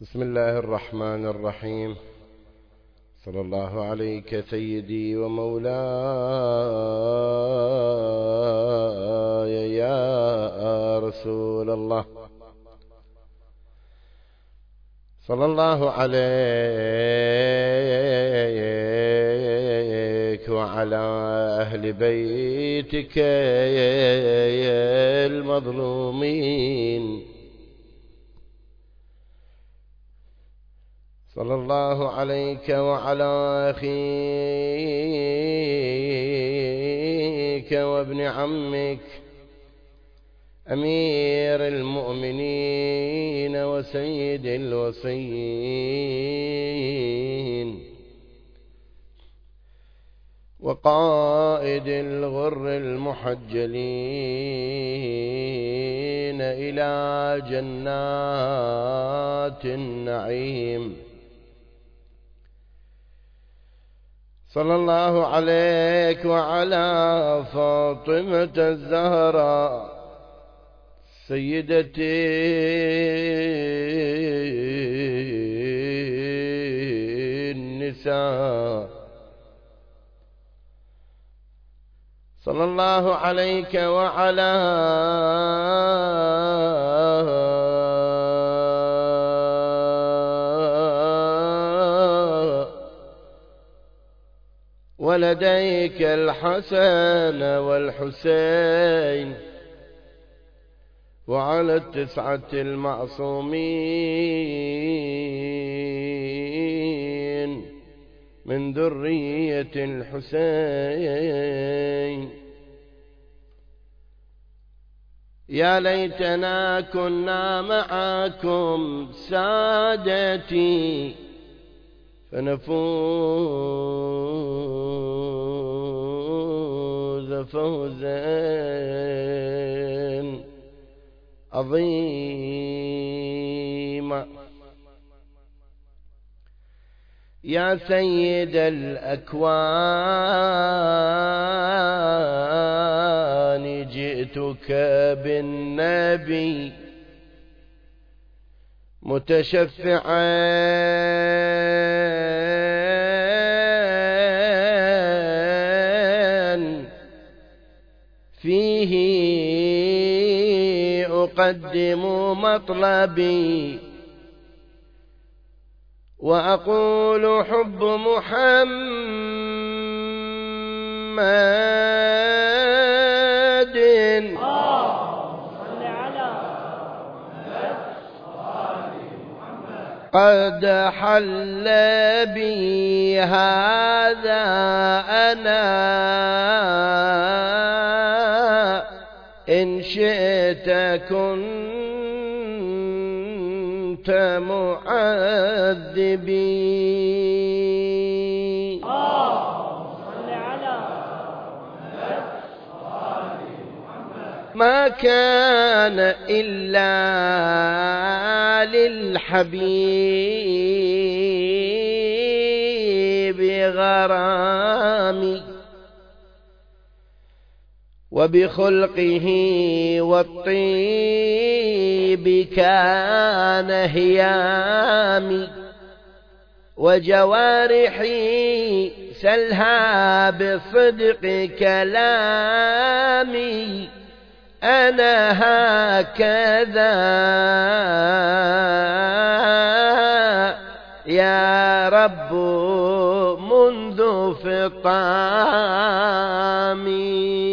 بسم الله الرحمن الرحيم. صلى الله عليك سيدي ومولاي يا رسول الله. صلى الله عليك وعلى أهل بيتك المظلومين. صلى الله عليك وعلى أخيك وابن عمك أمير المؤمنين وسيد الوصيين وقائد الغر المحجلين إلى جنات النعيم. صلى الله عليك وعلى فاطمة الزهراء سيدتي النساء. صلى الله عليك وعلى ولديك الحسن والحسين وعلى 9 المعصومين من ذرية الحسين. يا ليتنا كنا معكم سادتي فنفوز فوزا عظيما. يا سيد الأكوان جئتك بالنبي متشفعا فيه أقدم مطلبي وأقول حب محمد قد حل بي هذا أنا إن شئت كنت معذبي. ما كان إلا للحبيب غرامي وبخلقه والطيب كان هيامي وجوارحي سلها بصدق كلامي. أنا هكذا يا رب منذ فطامي.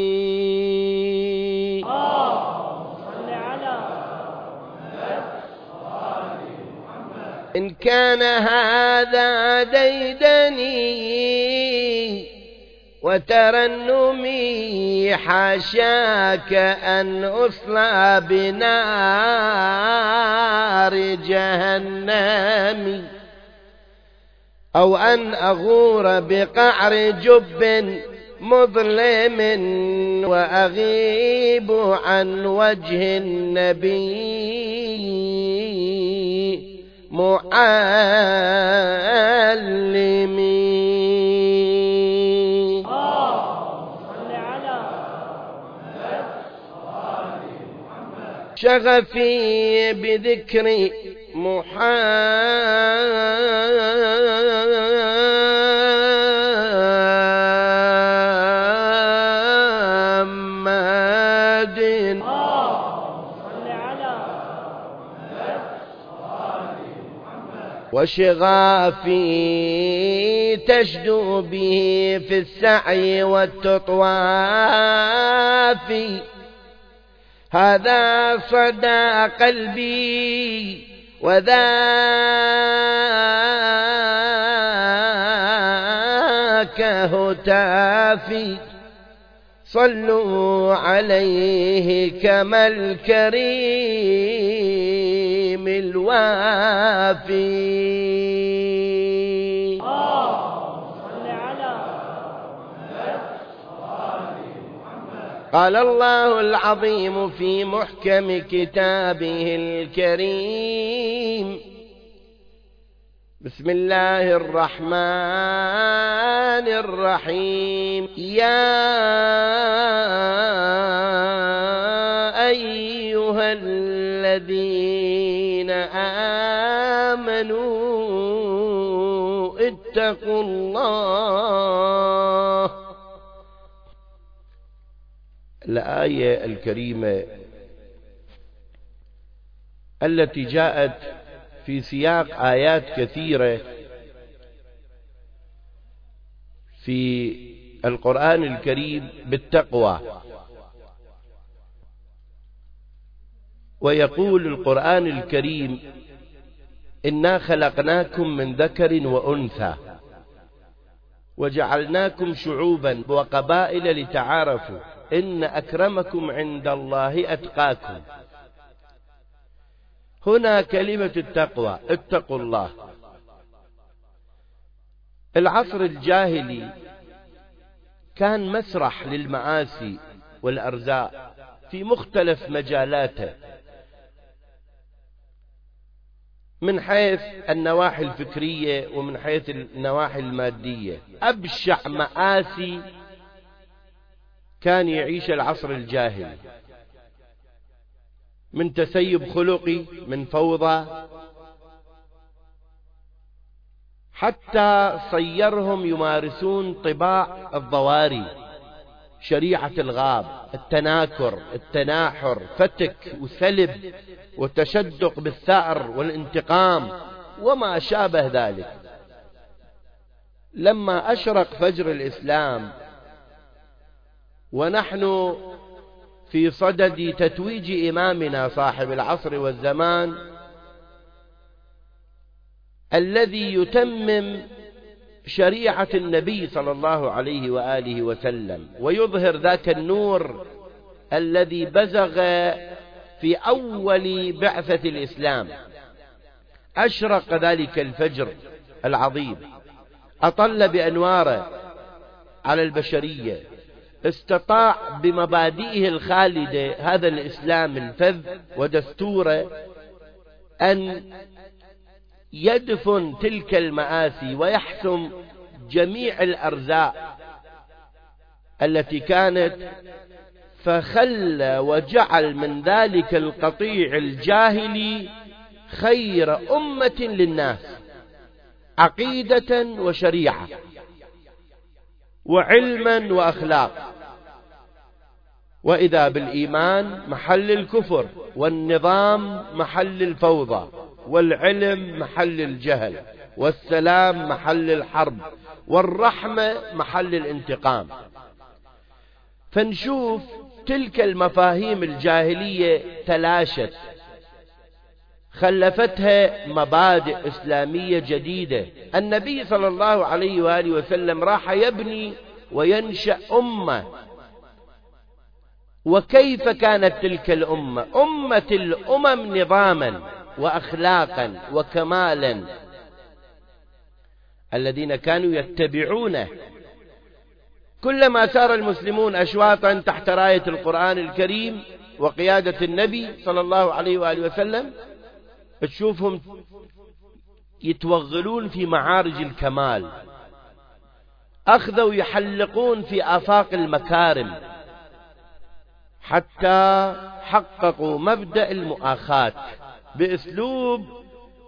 إن كان هذا ديدني وترنمي حاشاك أن أصلى بنار جهنم أو أن أغور بقعر جب مظلم وأغيب عن وجه النبي معلمي. شغفي بذكر وشغافي تشدو به في السعي والتطواف، هذا صدى قلبي وذاك هتافي، صلوا عليه كما الكريم الوافي. قال الله العظيم في محكم كتابه الكريم: بسم الله الرحمن الرحيم. يا أيها الذين آمنوا اتقوا الله. الآية الكريمة التي جاءت في سياق آيات كثيرة في القرآن الكريم بالتقوى، ويقول القرآن الكريم: إنا خلقناكم من ذكر وأنثى وجعلناكم شعوبا وقبائل لتعارفوا إن أكرمكم عند الله أتقاكم. هنا كلمة التقوى، اتقوا الله. العصر الجاهلي كان مسرح للمعاصي والأرزاق في مختلف مجالاته، من حيث النواحي الفكرية ومن حيث النواحي المادية. أبشع مآسي كان يعيش العصر الجاهلي، من تسيب خلقي، من فوضى، حتى صيرهم يمارسون طباع الضواري، شريعة الغاب، التناكر، التناحر، فتك وسلب وتشدق بالثأر والانتقام وما شابه ذلك. لما أشرق فجر الإسلام ونحن في صدد تتويج إمامنا صاحب العصر والزمان الذي يتمم شريعة النبي صلى الله عليه وآله وسلم ويظهر ذاك النور الذي بزغ في أول بعثة الإسلام، أشرق ذلك الفجر العظيم، أطل بأنواره على البشرية، استطاع بمبادئه الخالدة هذا الإسلام الفذ ودستوره أن يدفن تلك المآسي ويحسم جميع الأرزاق التي كانت، فخلى وجعل من ذلك القطيع الجاهلي خير أمة للناس، عقيدة وشريعة وعلما وأخلاق. وإذا بالإيمان محل الكفر، والنظام محل الفوضى، والعلم محل الجهل، والسلام محل الحرب، والرحمة محل الانتقام. فنشوف تلك المفاهيم الجاهلية تلاشت، خلفتها مبادئ إسلامية جديدة. النبي صلى الله عليه وآله وسلم راح يبني وينشأ أمة، وكيف كانت تلك الأمة؟ أمة الأمم نظاما وأخلاقا وكمالا، الذين كانوا يتبعونه. كلما سار المسلمون أشواطا تحت راية القرآن الكريم وقيادة النبي صلى الله عليه وآله وسلم تشوفهم يتوغلون في معارج الكمال، أخذوا يحلقون في آفاق المكارم، حتى حققوا مبدأ المؤاخاة بأسلوب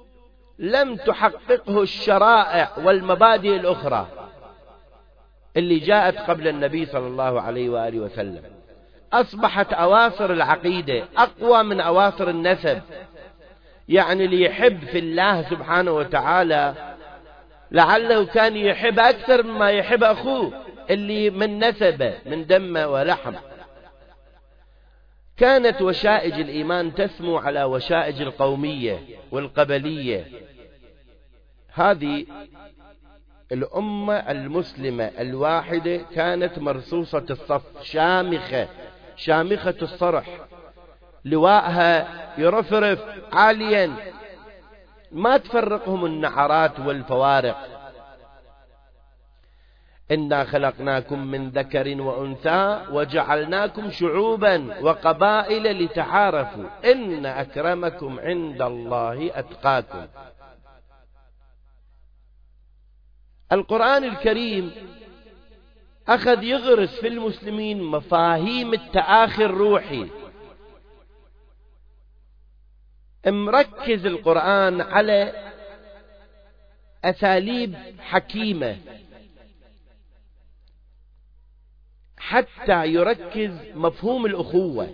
لم تحققه الشرائع والمبادئ الأخرى اللي جاءت قبل النبي صلى الله عليه وآله وسلم. أصبحت أواصر العقيدة أقوى من أواصر النسب. يعني اللي يحب في الله سبحانه وتعالى لعله كان يحب أكثر مما يحب أخوه اللي من نسبه من دمه ولحم. كانت وشائج الإيمان تسمو على وشائج القومية والقبلية. هذه الأمة المسلمة الواحدة كانت مرصوصة الصف، شامخة الصرح، لواءها يرفرف عاليا، ما تفرقهم النعرات والفوارق. إنا خلقناكم من ذكر وأنثى وجعلناكم شعوبا وقبائل لتعارفوا إن أكرمكم عند الله أتقاكم. القرآن الكريم أخذ يغرس في المسلمين مفاهيم التآخي الروحي. مركز القرآن على أساليب حكيمة حتى يركز مفهوم الأخوة.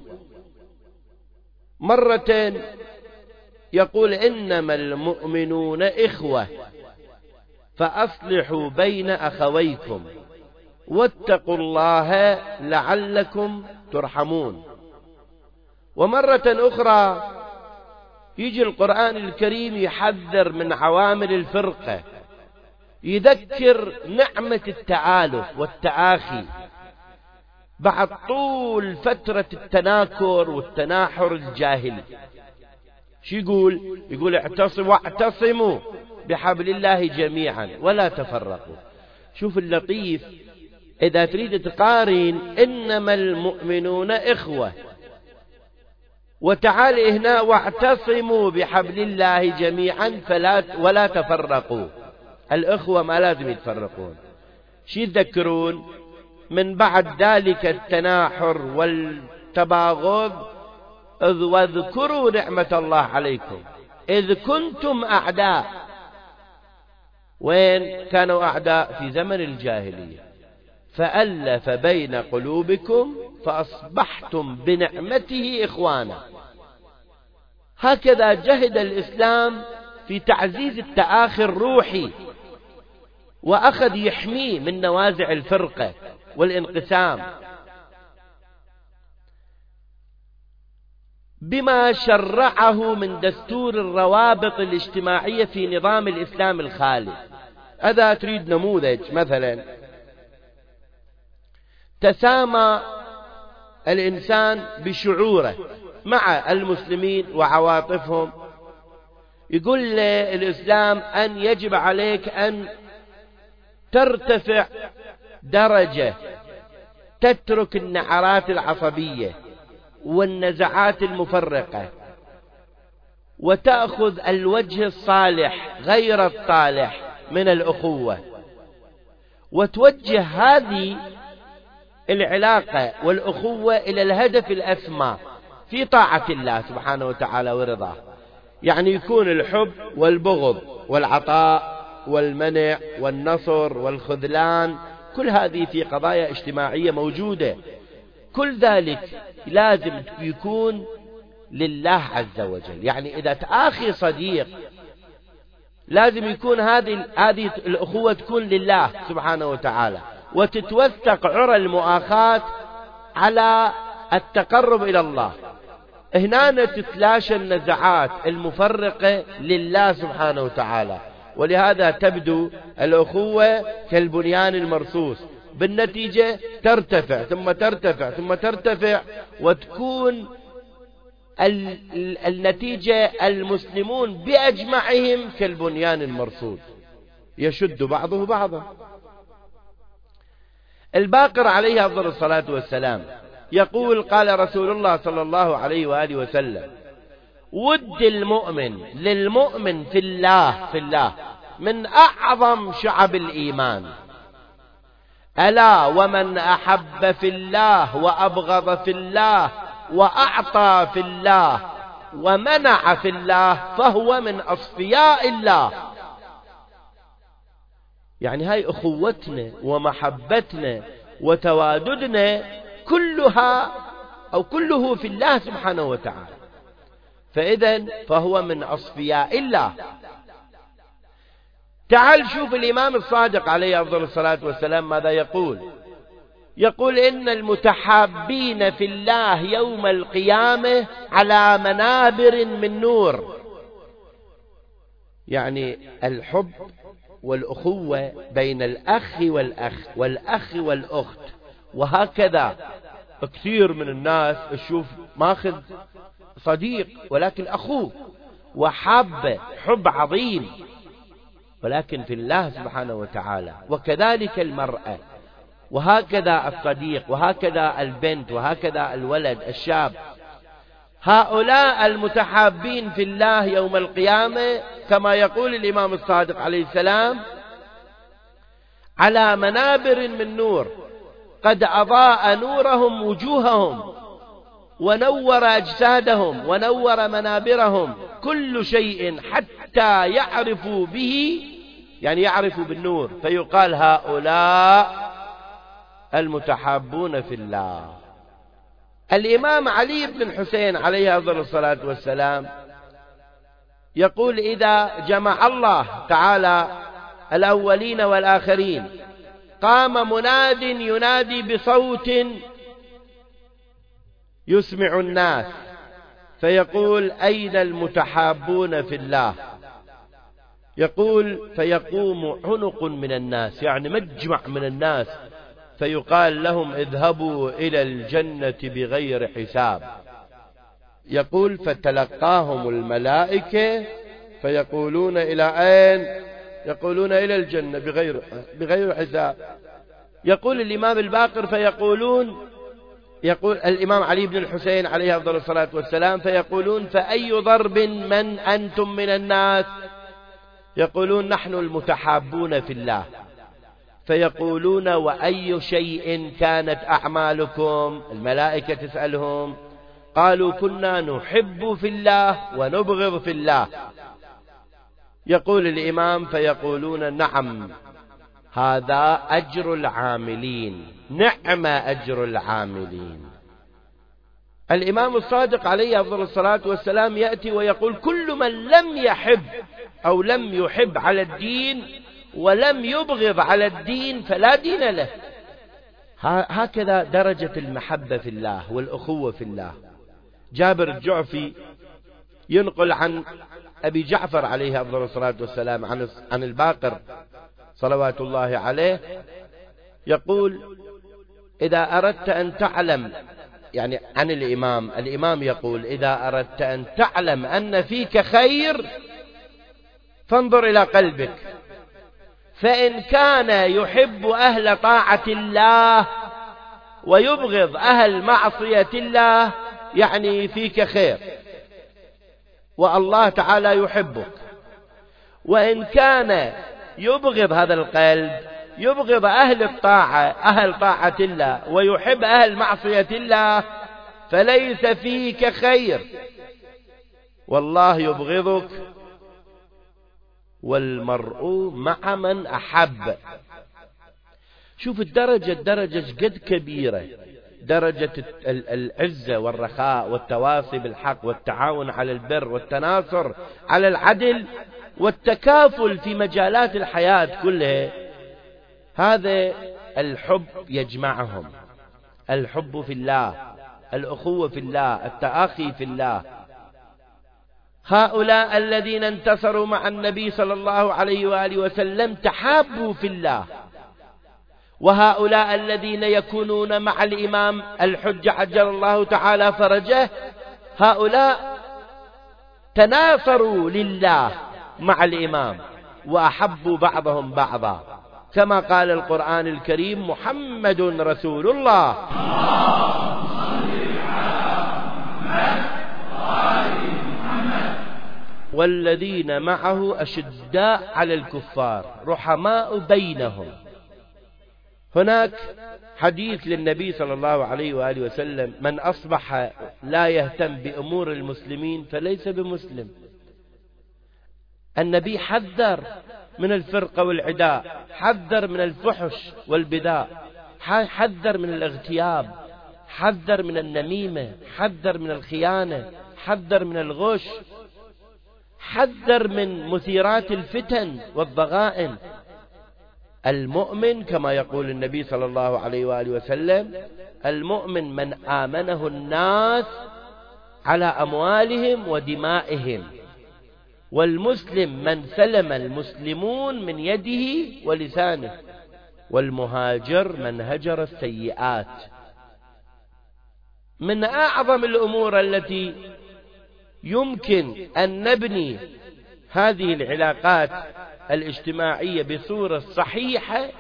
مرة يقول إنما المؤمنون إخوة فأصلحوا بين أخويكم واتقوا الله لعلكم ترحمون. ومرة أخرى يجي القرآن الكريم يحذر من عوامل الفرقة، يذكر نعمة التآلف والتآخي بعد طول فترة التناكر والتناحر الجاهلي. شو يقول واعتصموا بحبل الله جميعا ولا تفرقوا. شوف اللطيف، إذا تريد تقارن إنما المؤمنون إخوة، وتعال هنا واعتصموا بحبل الله جميعا ولا تفرقوا. الإخوة ما لازم يتفرقون. شو يذكرون؟ من بعد ذلك التناحر والتباغض واذكروا نعمة الله عليكم إذ كنتم أعداء. وين كانوا أعداء؟ في زمن الجاهلية، فألف بين قلوبكم فأصبحتم بنعمته إخوانا. هكذا جهد الإسلام في تعزيز التآخي الروحي، وأخذ يحميه من نوازع الفرقة والانقسام بما شرعه من دستور الروابط الاجتماعية في نظام الإسلام الخالد. إذا تريد نموذج، مثلا تسامى الإنسان بشعوره مع المسلمين وعواطفهم، يقول له الإسلام أن يجب عليك أن ترتفع درجة، تترك النعرات العصبية والنزعات المفرقة، وتأخذ الوجه الصالح غير الطالح من الأخوة، وتوجه هذه العلاقة والأخوة إلى الهدف الأسمى في طاعة الله سبحانه وتعالى ورضاه. يعني يكون الحب والبغض والعطاء والمنع والنصر والخذلان، كل هذه في قضايا اجتماعية موجودة. كل ذلك لازم يكون لله عز وجل. يعني إذا تآخي صديق لازم يكون هذه الأخوة تكون لله سبحانه وتعالى، وتتوثق عرى المؤاخاة على التقرب إلى الله. هنا تتلاشى النزعات المفرقة لله سبحانه وتعالى، ولهذا تبدو الأخوة كالبنيان المرصوص، بالنتيجة ترتفع ثم ترتفع ثم ترتفع، وتكون النتيجة المسلمون بأجمعهم كالبنيان المرصوص يشد بعضه بعضا. الباقر عليه أفضل الصلاة والسلام يقول: قال رسول الله صلى الله عليه وآله وسلم: ود المؤمن للمؤمن في الله من أعظم شعب الإيمان. ألا ومن أحب في الله وأبغض في الله وأعطى في الله ومنع في الله فهو من أصفياء الله. يعني هاي أخوتنا ومحبتنا وتواددنا كلها أو كله في الله سبحانه وتعالى، فإذن فهو من أصفياء الله. تعال شوف الإمام الصادق عليه أفضل الصلاة والسلام ماذا يقول. يقول إن المتحابين في الله يوم القيامة على منابر من نور. يعني الحب والأخوة بين الأخ والأخ والأخت، وهكذا كثير من الناس تشوف ماخذ صديق ولكن أخوه وحب حب عظيم، ولكن في الله سبحانه وتعالى. وكذلك المرأة، وهكذا الصديق، وهكذا البنت، وهكذا الولد الشاب. هؤلاء المتحابين في الله يوم القيامة كما يقول الإمام الصادق عليه السلام على منابر من نور قد أضاء نورهم وجوههم ونور أجسادهم ونور منابرهم كل شيء حتى يعرفوا به، يعني يعرفوا بالنور، فيقال هؤلاء المتحابون في الله. الإمام علي بن الحسين عليه أفضل الصلاة والسلام يقول إذا جمع الله تعالى الأولين والآخرين قام مناد ينادي بصوت يسمع الناس فيقول أين المتحابون في الله؟ يقول فيقوم عنق من الناس، يعني مجمع من الناس، فيقال لهم اذهبوا إلى الجنة بغير حساب. يقول فتلقاهم الملائكة فيقولون إلى أين؟ يقولون إلى الجنة بغير حساب. يقول الإمام الباقر فيقولون، يقول الإمام علي بن الحسين عليه أفضل الصلاة والسلام فيقولون فأي ضرب من أنتم من الناس؟ يقولون نحن المتحابون في الله. فيقولون وأي شيء كانت أعمالكم؟ الملائكة تسألهم، قالوا كنا نحب في الله ونبغض في الله. يقول الإمام فيقولون نعم هذا أجر العاملين، نعم أجر العاملين. الإمام الصادق عليه أفضل الصلاة والسلام يأتي ويقول كل من لم يحب أو لم يحب على الدين ولم يبغض على الدين فلا دين له. هكذا درجة المحبة في الله والأخوة في الله. جابر الجعفي ينقل عن أبي جعفر عليه أفضل الصلاة والسلام عن الباقر صلوات الله عليه يقول إذا أردت أن تعلم، يعني عن الإمام يقول إذا أردت أن تعلم أن فيك خير فانظر إلى قلبك، فإن كان يحب أهل طاعة الله ويبغض أهل معصية الله يعني فيك خير والله تعالى يحبك. وإن كان يبغض هذا القلب، يبغض أهل الطاعة أهل طاعة الله ويحب أهل معصية الله فليس فيك خير والله يبغضك والمرء مع من أحب. شوف الدرجة قد كبيرة، درجة العزة والرخاء والتواصي بالحق والتعاون على البر والتناصر على العدل والتكافل في مجالات الحياة كلها. هذا الحب يجمعهم، الحب في الله، الأخوة في الله، التآخي في الله. هؤلاء الذين انتصروا مع النبي صلى الله عليه وآله وسلم تحابوا في الله، وهؤلاء الذين يكونون مع الإمام الحجة عجل الله تعالى فرجه هؤلاء تناصروا لله مع الإمام وأحبوا بعضهم بعضا، كما قال القرآن الكريم محمد رسول الله والذين معه أشداء على الكفار رحماء بينهم. هناك حديث للنبي صلى الله عليه وآله وسلم: من أصبح لا يهتم بأمور المسلمين فليس بمسلم. النبي حذر من الفرقة والعداء، حذر من الفحش والبذاء، حذر من الاغتياب، حذر من النميمة، حذر من الخيانة، حذر من الغش، حذر من مثيرات الفتن والضغائن. المؤمن كما يقول النبي صلى الله عليه وآله وسلم: المؤمن من آمنه الناس على أموالهم ودمائهم، والمسلم من سلم المسلمون من يده ولسانه، والمهاجر من هجر السيئات. من أعظم الأمور التي يمكن أن نبني هذه العلاقات الاجتماعية بصورة صحيحة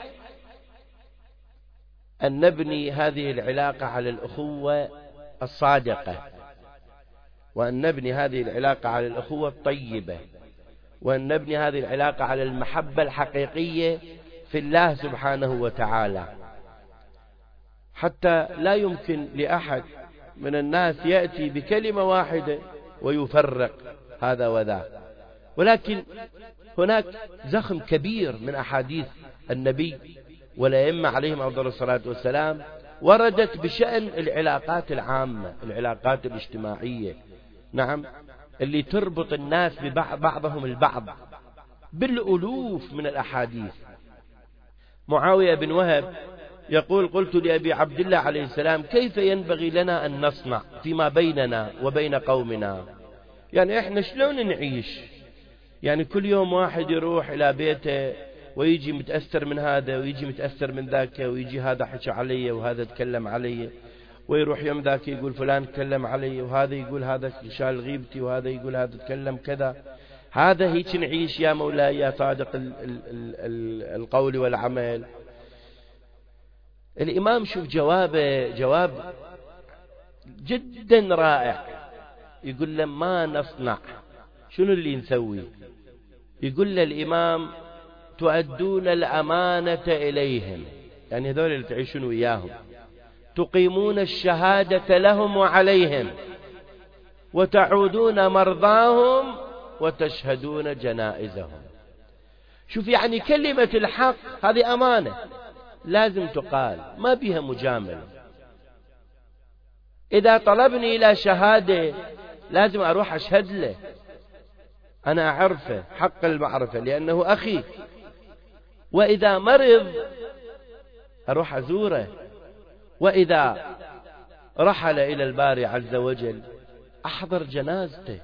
أن نبني هذه العلاقة على الأخوة الصادقة، وأن نبني هذه العلاقة على الأخوة الطيبة، وأن نبني هذه العلاقة على المحبة الحقيقية في الله سبحانه وتعالى، حتى لا يمكن لأحد من الناس يأتي بكلمة واحدة ويفرق هذا وذا. ولكن هناك زخم كبير من أحاديث النبي والأئمة عليهم أفضل الصلاة والسلام وردت بشأن العلاقات العامة، العلاقات الاجتماعية، نعم، اللي تربط الناس ببعضهم البعض بالألوف من الأحاديث. معاوية بن وهب يقول: قلت لأبي عبد الله عليه السلام: كيف ينبغي لنا أن نصنع فيما بيننا وبين قومنا؟ يعني إحنا شلون نعيش؟ يعني كل يوم واحد يروح إلى بيته ويجي متأثر من هذا ويجي متأثر من ذاك، ويجي هذا حكى علي وهذا تكلم علي، ويروح يوم ذاك يقول فلان تكلم علي، وهذا يقول هذا شال غيبتي، وهذا يقول هذا تكلم كذا. هذا هيك نعيش يا مولاي يا صادق القول والعمل؟ الإمام شوف جوابه، جواب جدا رائع. يقول له: ما نصنع، شنو اللي نسوي؟ يقول له الإمام: تؤدون الأمانة إليهم، يعني هذول اللي تعيشون وياهم، تقيمون الشهادة لهم وعليهم، وتعودون مرضاهم، وتشهدون جنائزهم. شوف يعني كلمة الحق هذه أمانة لازم تقال، ما بها مجاملة. إذا طلبني إلى شهادة لازم أروح أشهد له، أنا أعرفه حق المعرفة لأنه أخي. وإذا مرض أروح أزوره، وإذا رحل إلى الباري عز وجل أحضر جنازته.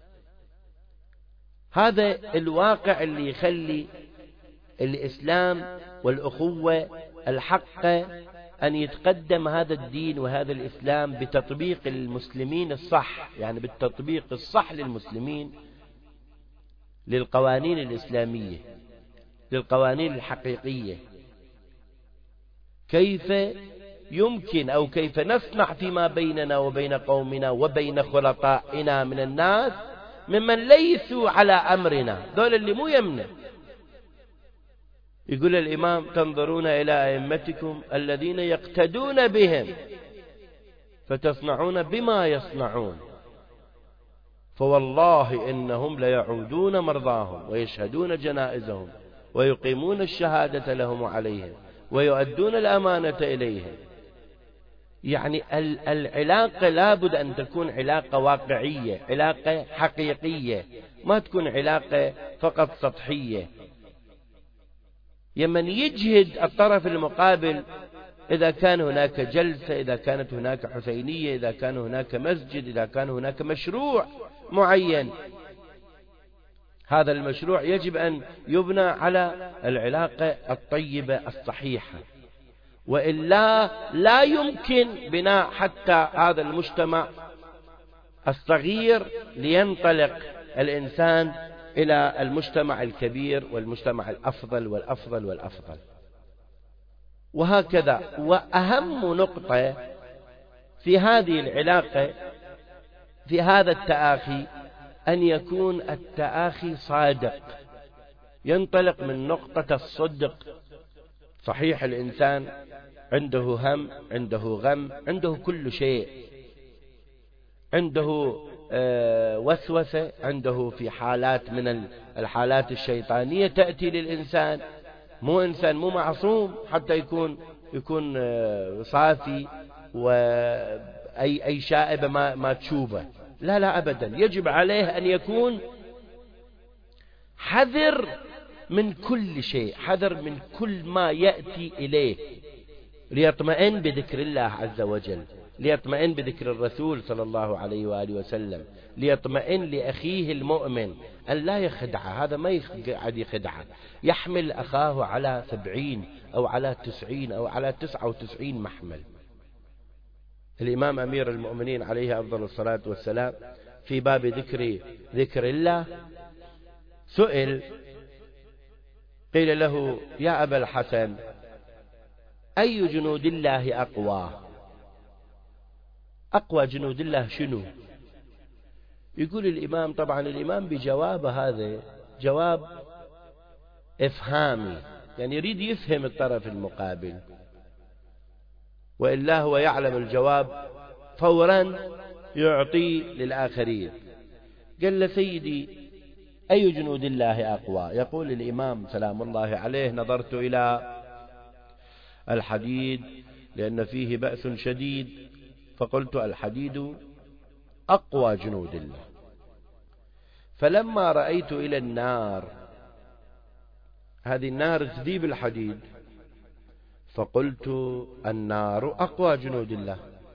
هذا الواقع اللي يخلي الإسلام والأخوة الحق أن يتقدم هذا الدين وهذا الإسلام بتطبيق المسلمين الصح، يعني بالتطبيق الصح للمسلمين للقوانين الإسلامية، للقوانين الحقيقية. كيف يمكن أو كيف نصنع فيما بيننا وبين قومنا وبين خلطائنا من الناس ممن ليسوا على أمرنا، دول اللي مو يمنا. يقول الإمام: تنظرون إلى أئمتكم الذين يقتدون بهم فتصنعون بما يصنعون، فوالله إنهم ليعودون مرضاهم ويشهدون جنائزهم ويقيمون الشهادة لهم عليهم ويؤدون الأمانة إليهم. يعني العلاقة لابد أن تكون علاقة واقعية، علاقة حقيقية، ما تكون علاقة فقط سطحية. يمن يجهد الطرف المقابل، إذا كان هناك جلسة، إذا كانت هناك حسينية، إذا كان هناك مسجد، إذا كان هناك مشروع معين، هذا المشروع يجب أن يبنى على العلاقة الطيبة الصحيحة، وإلا لا يمكن بناء حتى هذا المجتمع الصغير لينطلق الإنسان إلى المجتمع الكبير والمجتمع الأفضل والأفضل والأفضل، وهكذا. وأهم نقطة في هذه العلاقة، في هذا التآخي، أن يكون التآخي صادق، ينطلق من نقطة الصدق صحيح الإنسان عنده هم، عنده غم، عنده كل شيء، عنده وسوسة، عنده في حالات من الحالات الشيطانية تأتي للإنسان. مو إنسان مو معصوم حتى يكون صافي وأي شائبة ما تشوبه، لا لا أبدا. يجب عليه أن يكون حذر من كل شيء، حذر من كل ما يأتي إليه، ليطمئن بذكر الله عز وجل، ليطمئن بذكر الرسول صلى الله عليه وآله وسلم، ليطمئن لأخيه المؤمن أن لا يخدعه. هذا ما يقعد يخدعه، يحمل أخاه على 70 أو على 90 أو على 99 محمل. الإمام أمير المؤمنين عليه أفضل الصلاة والسلام في باب ذكر الله سئل، قيل له: يا أبا الحسن، أي جنود الله أقوى جنود الله شنو؟ يقول الإمام، طبعا الإمام بجواب هذا جواب إفهامي، يعني يريد يفهم الطرف المقابل، وإلا هو يعلم الجواب فورا يعطي للآخرين. قال له: سيدي، أي جنود الله أقوى؟ يقول الإمام سلام الله عليه: نظرت إلى الحديد لأن فيه بأس شديد، فقلت: الحديد أقوى جنود الله. فلما رأيت إلى النار، هذه النار تذيب الحديد، فقلت: النار أقوى جنود الله.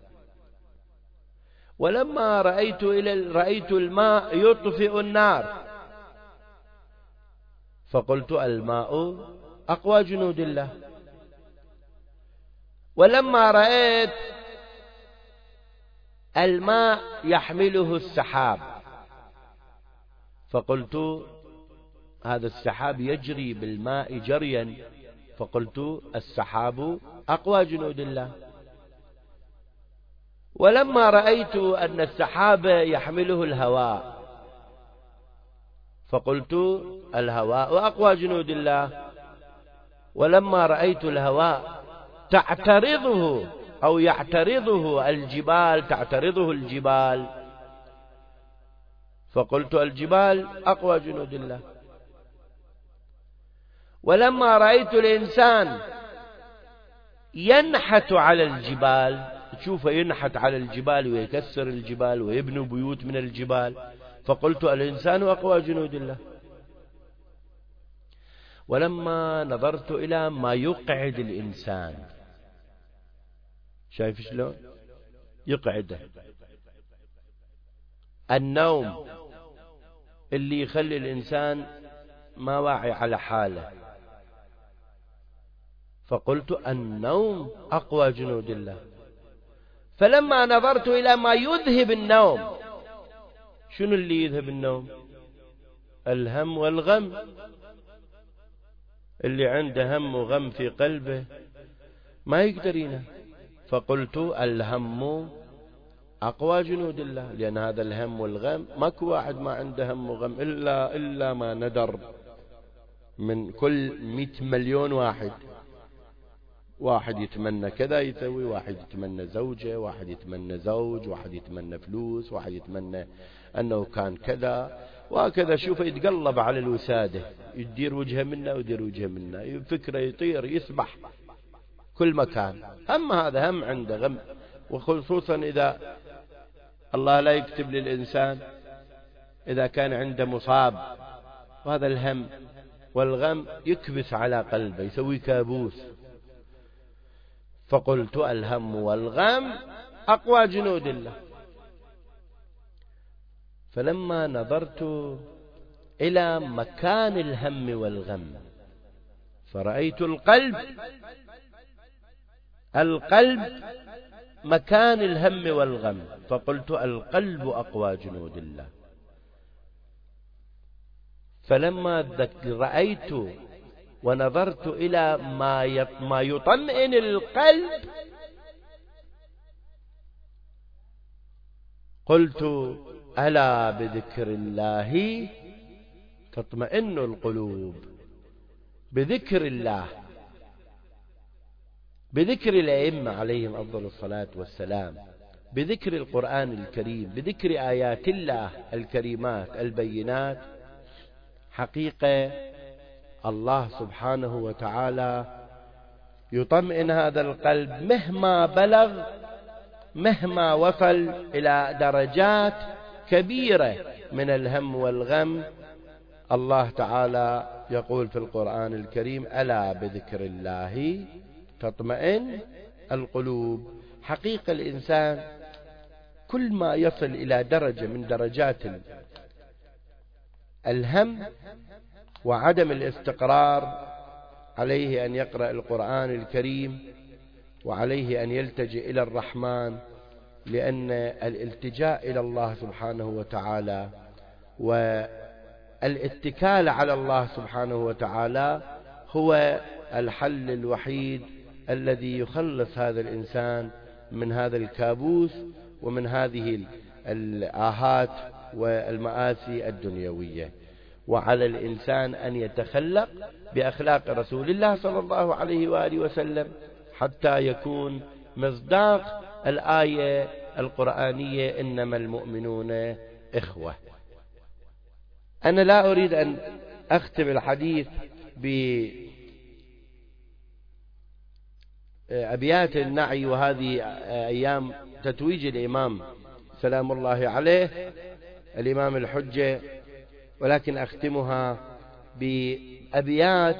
ولما رأيت الماء يطفئ النار، فقلت: الماء أقوى جنود الله. ولما رأيت الماء يحمله السحاب، فقلت: هذا السحاب يجري بالماء جريا، فقلت: السحاب أقوى جنود الله. ولما رأيت أن السحاب يحمله الهواء، فقلت: الهواء أقوى جنود الله. ولما رأيت الهواء تعترضه أو يعترضه الجبال، فقلت: الجبال أقوى جنود الله. ولما رأيت الإنسان ينحت على الجبال، تشوفه ينحت على الجبال ويكسر الجبال ويبني بيوت من الجبال، فقلت: الإنسان أقوى جنود الله. ولما نظرت إلى ما يقعد الإنسان، شايف شلون يقعده؟ النوم اللي يخلي الإنسان ما واعي على حاله، فقلت: النوم أقوى جنود الله. فلما نظرت إلى ما يذهب النوم، شنو اللي يذهب النوم؟ الهم والغم. اللي عنده هم وغم في قلبه ما يقدر ينام، فقلت: الهم أقوى جنود الله. لأن هذا الهم والغم ماكو واحد ما عنده هم وغم إلا ما ندر من كل 100 مليون واحد يتمنى كذا يسوي، واحد يتمنى زوجة، واحد يتمنى زوج، واحد يتمنى فلوس، واحد يتمنى أنه كان كذا وهكذا. شوف يتقلب على الوسادة، يدير وجهه منا ويدير وجهه منا، فكرة يطير يسبح كل مكان. هذا هم عنده غم، وخصوصا إذا الله لا يكتب للإنسان، إذا كان عنده مصاب، وهذا الهم والغم يكبس على قلبه، يسوي كابوس. فقلت: الهم والغم أقوى جنود الله. فلما نظرت إلى مكان الهم والغم، فرأيت القلب مكان الهم والغم، فقلت: القلب أقوى جنود الله. فلما رأيت ونظرت إلى ما يطمئن القلب، قلت: ألا بذكر الله تطمئن القلوب. بذكر الله بذكر الأئمة عليهم أفضل الصلاة والسلام، بذكر القرآن الكريم، بذكر آيات الله الكريمات البينات، حقيقة الله سبحانه وتعالى يطمئن هذا القلب مهما بلغ، مهما وصل إلى درجات كبيرة من الهم والغم. الله تعالى يقول في القرآن الكريم: ألا بذكر الله تطمئن القلوب. حقيقة الإنسان كل ما يصل إلى درجة من درجات الهم وعدم الاستقرار، عليه أن يقرأ القرآن الكريم، وعليه أن يلتجئ إلى الرحمن، لأن الالتجاء إلى الله سبحانه وتعالى والاتكال على الله سبحانه وتعالى هو الحل الوحيد الذي يخلص هذا الإنسان من هذا الكابوس ومن هذه الآهات والمآسي الدنيوية. وعلى الإنسان أن يتخلق بأخلاق رسول الله صلى الله عليه وآله وسلم حتى يكون مصداق الآية القرآنية: إنما المؤمنون إخوة. أنا لا أريد أن أختم الحديث بأبيات النعي، وهذه أيام تتويج الإمام سلام الله عليه، الإمام الحجة، ولكن أختمها بأبيات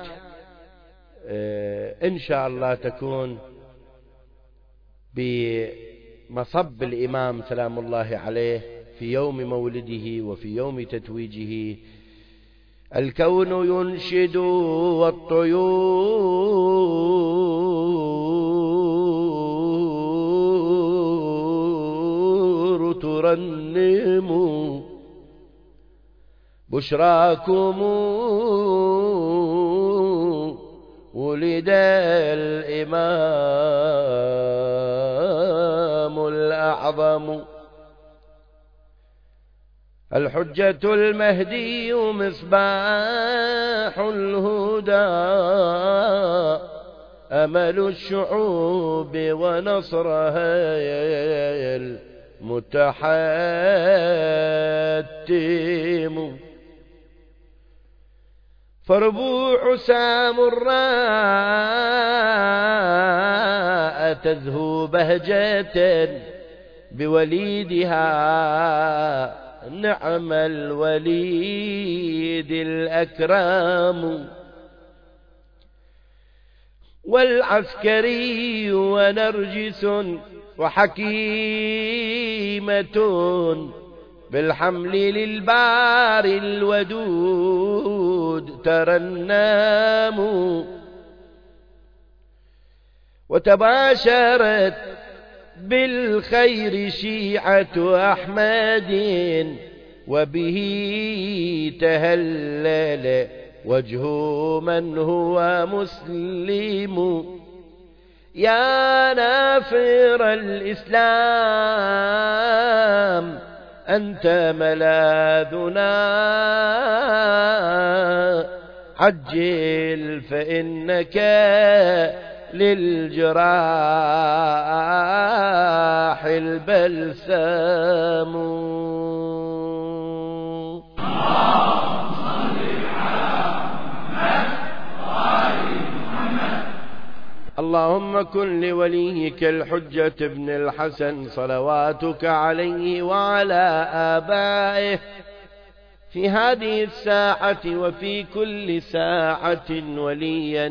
إن شاء الله تكون بمصب الإمام سلام الله عليه في يوم مولده وفي يوم تتويجه: الكون ينشد والطيور ترنم، بشراكم ولد الإمام الأعظم، الحجة المهدي مصباح الهدى، أمل الشعوب ونصرها المتحتم، فربوع سامراء تزهو بهجة بوليدها، نعم الوليد الأكرم، والعسكري ونرجس وحكيمة بالحمل للبار الودود ترنموا، وتباشرت بالخير شيعة أحمد، وبه تهلل وجه من هو مسلم، يا نافر الإسلام أنت ملاذنا، عجل فإنك للجراح البلسم. اللهم كن لوليك الحجة ابن الحسن صلواتك عليه وعلى آبائه في هذه الساعة وفي كل ساعة وليا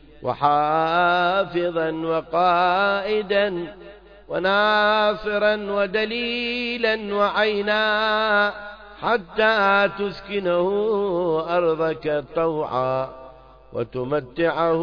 وحافظا وقائدا وناصرا ودليلا وعينا، حتى تسكنه أرضك طوعا وتمتعه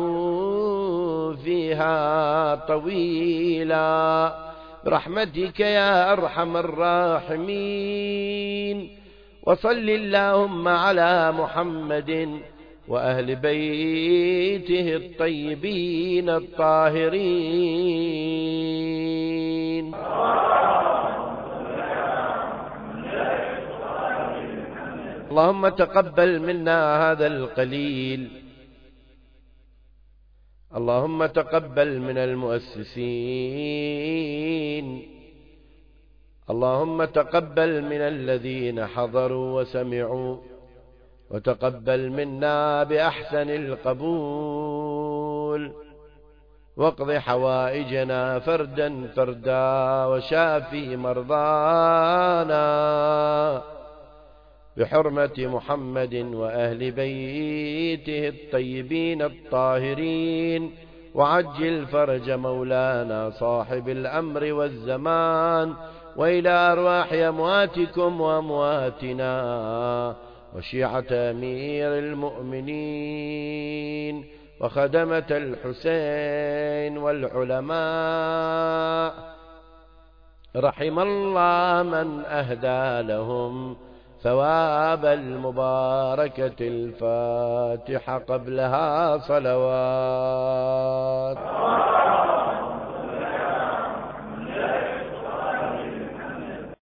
فيها طويلا، برحمتك يا أرحم الراحمين. وصل اللهم على محمد وأهل بيته الطيبين الطاهرين. اللهم تقبل منا هذا القليل، اللهم تقبل من المؤسسين، اللهم تقبل من الذين حضروا وسمعوا، وتقبل منا بأحسن القبول، واقض حوائجنا فردا فردا، وشافي مرضانا بحرمة محمد وأهل بيته الطيبين الطاهرين، وعجل فرج مولانا صاحب الأمر والزمان، وإلى أرواح أمواتكم وأمواتنا، وشيعة أمير المؤمنين، وخدمة الحسين والعلماء، رحم الله من أهدى لهم ثواب المباركة الفاتحة قبلها صلوات.